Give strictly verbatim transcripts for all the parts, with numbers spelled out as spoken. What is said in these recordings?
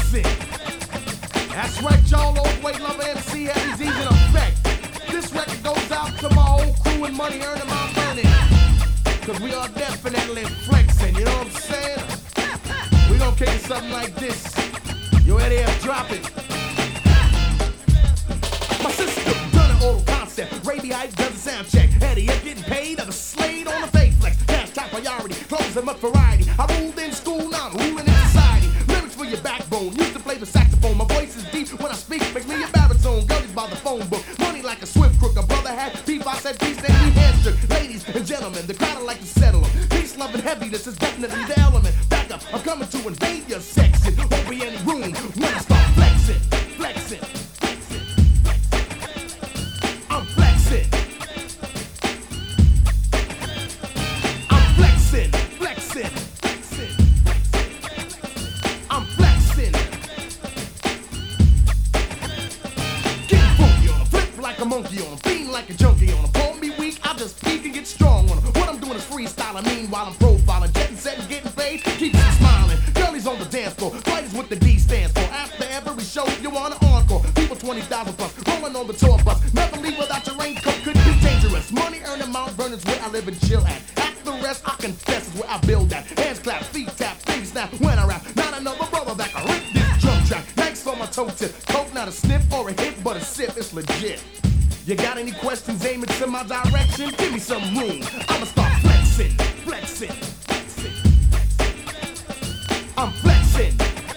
flexing. That's right, y'all. Overweight lover M C Heavy D's in effect. This record goes out to my whole crew and money earning my money. Cause we are definitely flexing, you know what I'm saying? We gonna kick it something like this. Yo, Eddie F, drop it. My sister done an oral concept. Raby Hype does a sound check. Eddie F getting paid of a slate on the fake flex. Cash top priority, clothes and much variety. I ruled in school, now I'm ruling in society. Lyrics for your backbone, used to play the saxophone. My voice is deep when I speak, make me a baritone. Girlies by the phone book, money like a swift crook. A brother had beef, I said peace, then we handshook. Ladies and gentlemen, the crowd like to settle them. Peace, love, and heaviness is definitely the element. Back up, I'm coming to invade your section. Won't be any room when I start flexing, flexing, flexing, flexing. I'm flexing. I'm flexing, flexing, flexing, flexing. I'm flexing. Getting funky on 'em, flip like a monkey on 'em, fiend like a junkie on 'em. Call me weak, I just peek and get strong on 'em. What I'm doing is freestyle, I mean while I'm profiling, jetting, setting, getting paid, keeps you smiling. Girlies on the dance floor, fighters with the D stands for. After every show, you want an encore. People twenty thousand plus, rolling on the tour bus. Never leave without your raincoat, could be dangerous. Money earning Mount Vernon's where I live and chill at. After the rest, I confess is where I build at. Hands clap, feet tap, fingers snap when I rap. Not another brother that can rip this drum track. Thanks on my toe tip, coke not a sniff or a hit, but a sip, it's legit. You got any questions, aim it to my direction? Give me some room, I'ma start flexing, flexing, flexing, flexing. I'm flexing.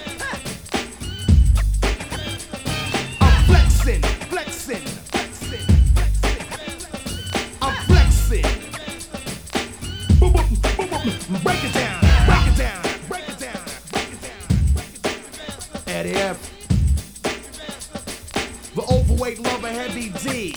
I'm flexing, flexing, flexing, flexing. I'm flexing. Boom, boom, boom, boom. Break it down, break it down, break it down, break it down, break it down. Eddie F. The overweight lover Heavy D.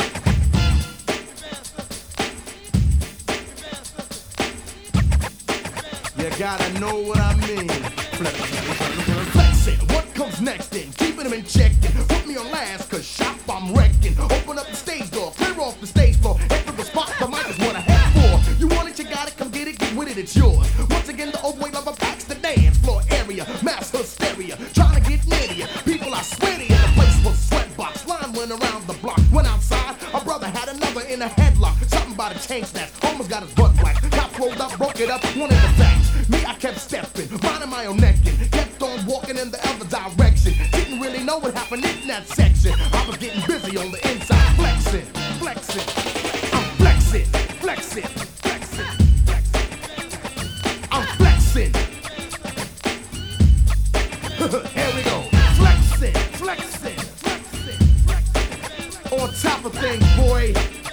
You gotta know what I mean. Flexing, what comes next then? Keeping them in check and put me on last, cause shop I'm wrecking. Open up the stage door, clear off the stage floor. Enter the spot, the mic is what I head for. You want it, you got it, come get it, get with it, it's yours. Once again, the overweight lover packs the dance floor area. Mass hysteria, trying to get near you. People, I swear to you, the place was sweatbox. Line went around the block, went outside. A brother had another in a headlock. Something about a chain snatch, almost got his butt whacked. Cop rolled up, broke it up, wanted the facts. Me, I kept stepping, minding my own necking. Kept on walking in the other direction. Didn't really know what happened in that section. I was getting busy on the inside, flexing, flexing. I'm flexing, flexing, flexing, flexing. I'm flexing. Here we go. Flexing, flexing, flexing, flexing. On top of things, boy.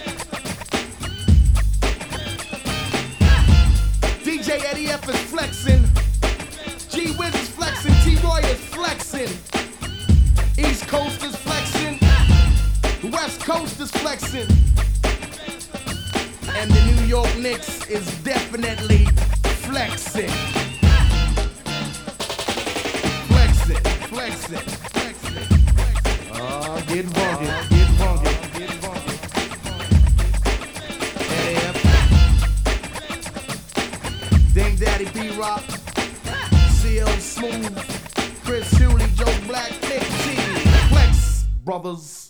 D J Eddie F is flexing. G Wiz is flexing. T-Roy is flexing. East Coast is flexing. West Coast is flexing. And the New York Knicks is definitely flexing. Flexing, flexing, flexing, flexing. Oh, get funky, get funky, get funky. Eddie F. Ding Daddy P-Rock. C L Smooth. Chris Hewley, Joe Black, Nick T. Flex Brothers.